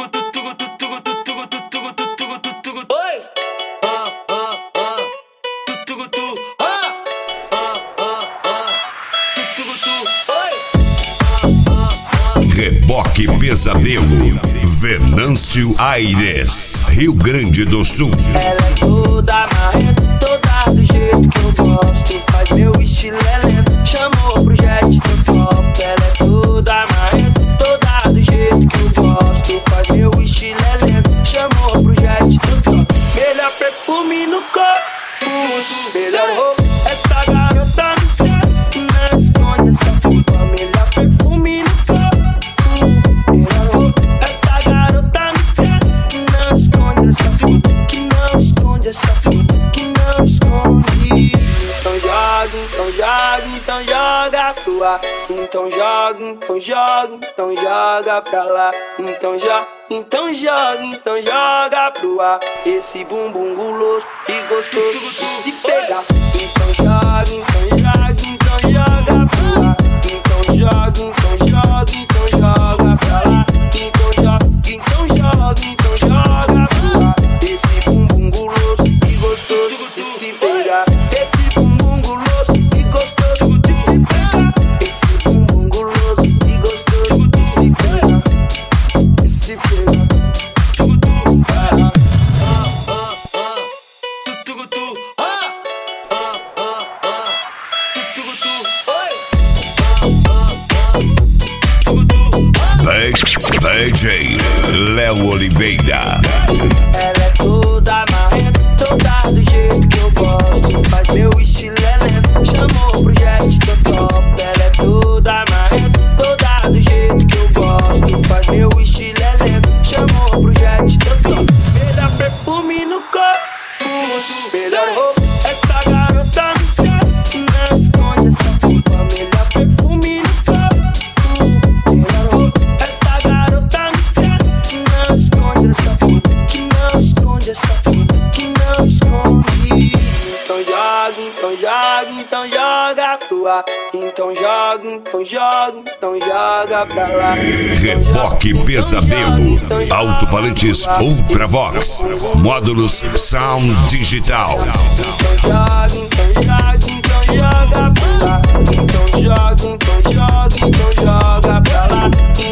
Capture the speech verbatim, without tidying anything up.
Reboque Pesadelo, Venâncio Aires, Rio Grande do Sul. Ela é toda marrenta, toda do jeito que eu gosto. Faz meu estilo é lento, chamou pro jet do top. Ela é toda marrenta, toda do jeito que eu gosto. Faz meu estilo é lento, chamou pro jet do top. Melhor perfume no corpo, melhor roupa. Essa garota no céu, não esconde essa puta. Melhor perfume no corpo, melhor roupa. Essa garota no céu, não esconde essa puta. Que não esconde essa puta, que não esconde. Então joga, então joga, então joga pro ar. Então joga, então joga, então joga pra lá. Então joga, então joga, então joga pro ar. Esse bumbum guloso e gostoso de se pegar. Então joga, então joga, então joga pro ar. Então joga, então joga, então joga pra lá. Então joga, então joga, então joga pro ar. Esse bumbum guloso e gostoso de se pegar. Esse bumbum guloso e gostoso de se pegar. Esse bumbum guloso e gostoso de se pegar. De se pegar. D J Léo Oliveira. Ela é toda marrenta, toda do jeito que eu gosto. Faz meu estilo é lento, chamou pro jet do top. Ela é toda marrenta, toda do jeito que eu gosto. Faz meu estilo é lento, chamou pro jet do top. Melhor perfume no corpo, melhor roupa. Essa garota no céu, não esconde essa puta. Melhor perfume no corpo, melhor roupa. Essa garota no céu, não esconde essa puta. Que não esconde essa puta, que não esconde. Então joga, então joga, então joga pro ar. Então joga, então joga, então joga pra lá. Reboque Pesadelo, alto-falantes Ultravox, módulos Sound Digital. Então joga, então joga, então joga pra lá. Então joga, então joga, então joga pra lá.